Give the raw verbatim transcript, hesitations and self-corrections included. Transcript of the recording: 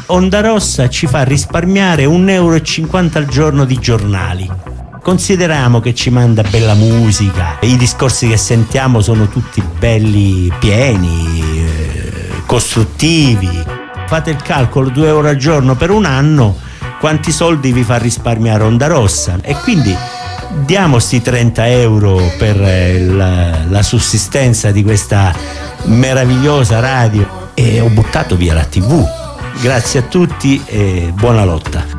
Onda Rossa ci fa risparmiare un euro e cinquanta al giorno di giornali. Consideriamo che ci manda bella musica, i discorsi che sentiamo sono tutti belli, pieni, eh, costruttivi. Fate il calcolo, due euro al giorno per un anno, quanti soldi vi fa risparmiare Onda Rossa? E quindi diamo sti trenta euro per la, la sussistenza di questa meravigliosa radio, e ho buttato via la tivù. Grazie a tutti e buona lotta.